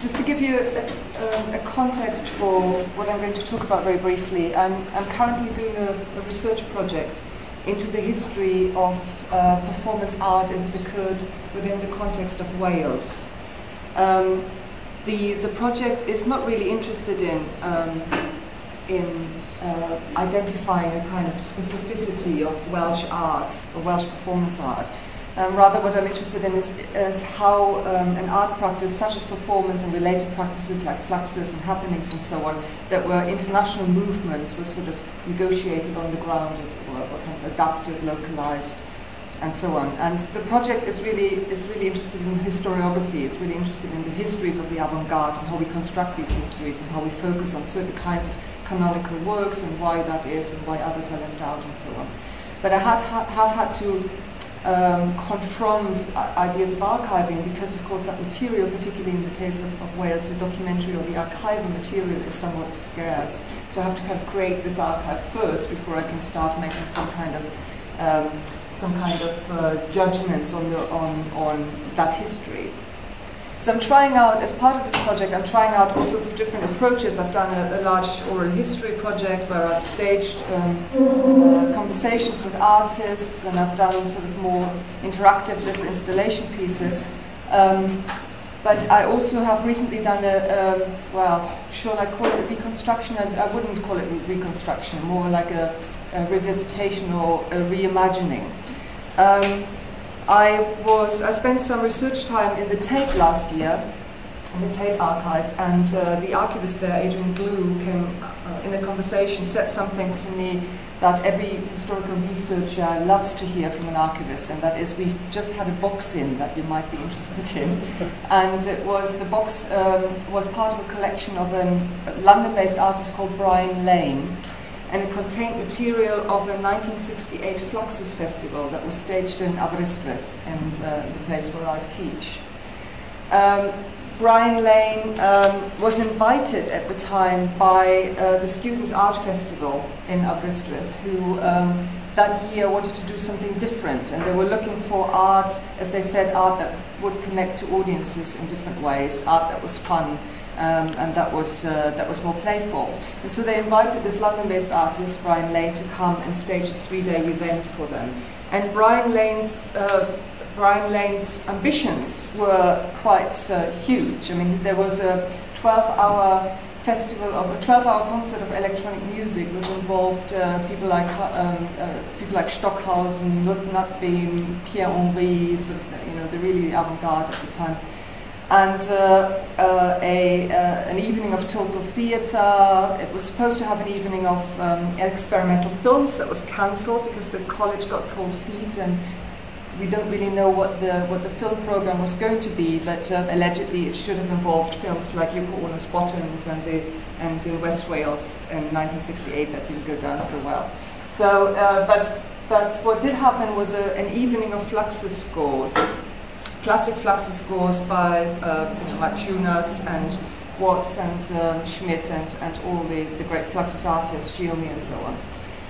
just to give you a context for what I'm going to talk about very briefly, I'm currently doing a research project into the history of performance art as it occurred within the context of Wales. The project is not really interested in identifying a kind of specificity of Welsh art or Welsh performance art. Rather, what I'm interested in is how an art practice such as performance and related practices like fluxus and happenings and so on, that were international movements, were sort of negotiated on the ground, as it were kind of adapted, localized, and so on. And the project is really interested in historiography. It's really interested in the histories of the avant-garde and how we construct these histories and how we focus on certain kinds of canonical works and why that is and why others are left out and so on. But I have had to confront ideas of archiving because, of course, that material, particularly in the case of Wales, the documentary or the archival material is somewhat scarce. So I have to kind of create this archive first before I can start making some kind of judgments on that history. So I'm trying out, as part of this project, I'm trying out all sorts of different approaches. I've done a large oral history project where I've staged conversations with artists, and I've done sort of more interactive little installation pieces. But I also have recently done shall I call it a reconstruction? I wouldn't call it reconstruction, more like a revisitation or a reimagining. I spent some research time in the Tate last year, in the Tate archive, and the archivist there, Adrian Glue, came in a conversation, said something to me that every historical researcher loves to hear from an archivist, and that is, we've just had a box in that you might be interested in. And the box was part of a collection of a London-based artist called Brian Lane, and it contained material of a 1968 Fluxus festival that was staged in Aberystwyth, in the place where I teach. Brian Lane was invited at the time by the Student Art Festival in Aberystwyth, who that year wanted to do something different, and they were looking for art, as they said, art that would connect to audiences in different ways, art that was fun, and that was more playful. And so they invited this London-based artist, Brian Lane, to come and stage a 3-day event for them. And Brian Lane's ambitions were quite huge. I mean, there was a 12-hour concert of electronic music, which involved people like Stockhausen, Nutbeam, Pierre Henry, sort of the really avant-garde at the time. And an evening of total theatre. It was supposed to have an evening of experimental films that was cancelled because the college got cold feet, and we don't really know what the film program was going to be. But allegedly, it should have involved films like Yoko Ono's Bottoms and in West Wales in 1968 that didn't go down so well. So, but what did happen was an evening of Fluxus scores. Classic Fluxus scores by Maciunas and Watts and Schmidt and all the great Fluxus artists, Shiomi and so on.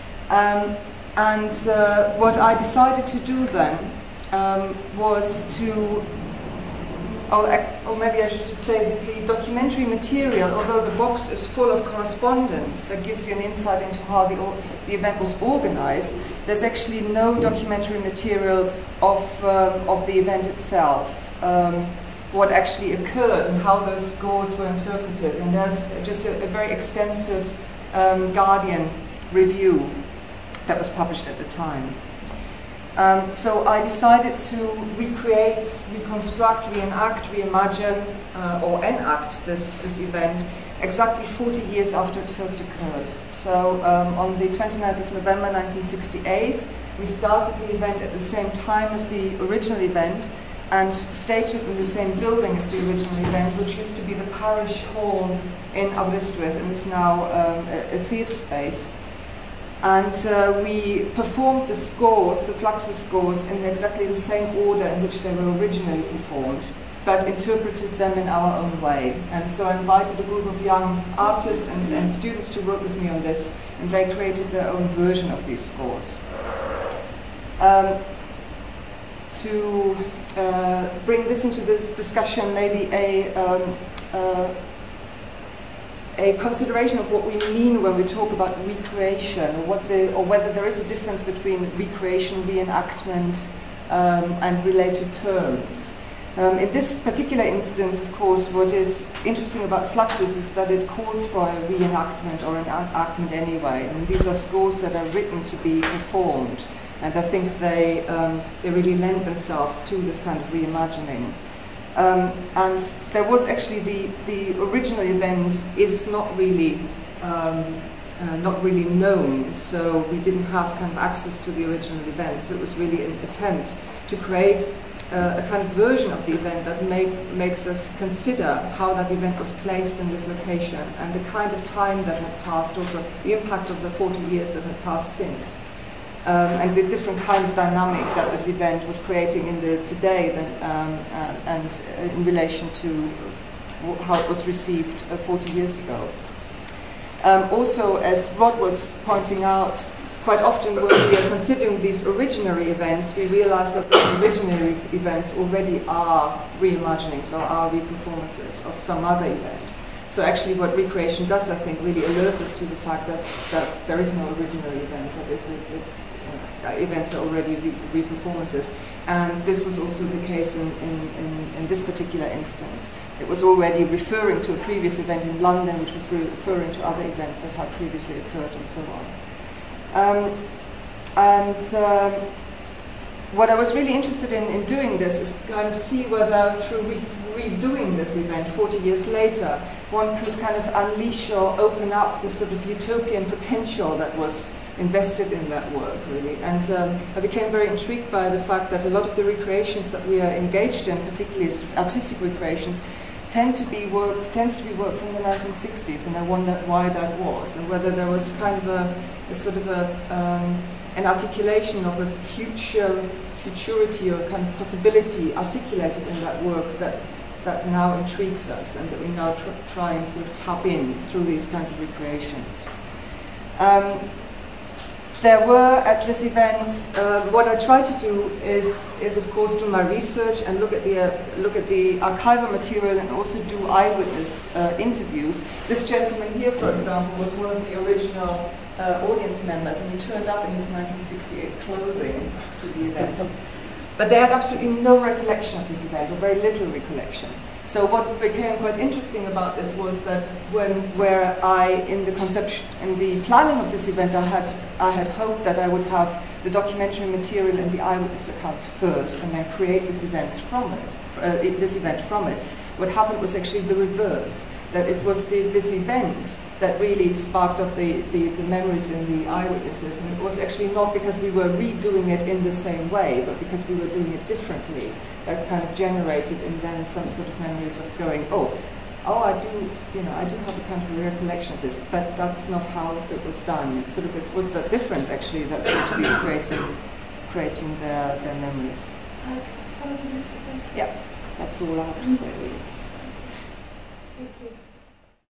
What I decided to do then was to, or maybe I should just say that the documentary material, although the box is full of correspondence that gives you an insight into how the event was organized, there's actually no documentary material of the event itself, what actually occurred and how those scores were interpreted. And there's just a very extensive Guardian review that was published at the time. So I decided to recreate, reconstruct, reenact, reimagine, or enact this event exactly 40 years after it first occurred. So on the 29th of November 1968, we started the event at the same time as the original event and staged it in the same building as the original event, which used to be the parish hall in Aberystwyth and is now a theatre space. And we performed the scores, the Fluxus scores, in exactly the same order in which they were originally performed, but interpreted them in our own way. And so I invited a group of young artists and students to work with me on this, and they created their own version of these scores. To bring this into this discussion, maybe a consideration of what we mean when we talk about recreation, or whether there is a difference between recreation, reenactment, and related terms. In this particular instance, of course, what is interesting about Fluxus is that it calls for a reenactment or an enactment anyway. I mean, these are scores that are written to be performed, and I think they really lend themselves to this kind of reimagining. And there was actually the original events is not really known, so we didn't have kind of access to the original event. So it was really an attempt to create a kind of version of the event that makes us consider how that event was placed in this location and the kind of time that had passed, also the impact of the 40 years that had passed since. And the different kind of dynamic that this event was creating in the today and in relation to how it was received 40 years ago. Also, as Rod was pointing out, quite often when we are considering these originary events, we realize that those originary events already are reimaginings or are reperformances of some other event. So actually what recreation does, I think, really alerts us to the fact that there is no original event, that events are already reperformances. And this was also the case in this particular instance. It was already referring to a previous event in London, which was referring to other events that had previously occurred and so on. What I was really interested in doing this is kind of see whether through redoing this event 40 years later, one could kind of unleash or open up this sort of utopian potential that was invested in that work, really. And I became very intrigued by the fact that a lot of the recreations that we are engaged in, particularly sort of artistic recreations, tends to be work from the 1960s, and I wondered why that was, and whether there was kind of a sort of an articulation of a futurity or kind of possibility articulated in that work that now intrigues us, and that we now try and sort of tap in through these kinds of recreations. There were at this event, what I tried to do is of course do my research and look at the archival material and also do eyewitness interviews. This gentleman here, for example, was one of the original audience members, and he turned up in his 1968 clothing to the event. But they had absolutely no recollection of this event, or very little recollection. So what became quite interesting about this was that where I, in the planning of this event, I had hoped that I would have the documentary material and the eyewitness accounts first, and then create this event from it. What happened was actually the reverse. That it was this event that really sparked off the memories in the eyewitnesses, and it was actually not because we were redoing it in the same way, but because we were doing it differently, that kind of generated in them some sort of memories of going, oh, I do have a kind of recollection of this, but that's not how it was done. It was that difference actually that seemed to be creating their memories. Yeah, that's all I have to say really. Thank you.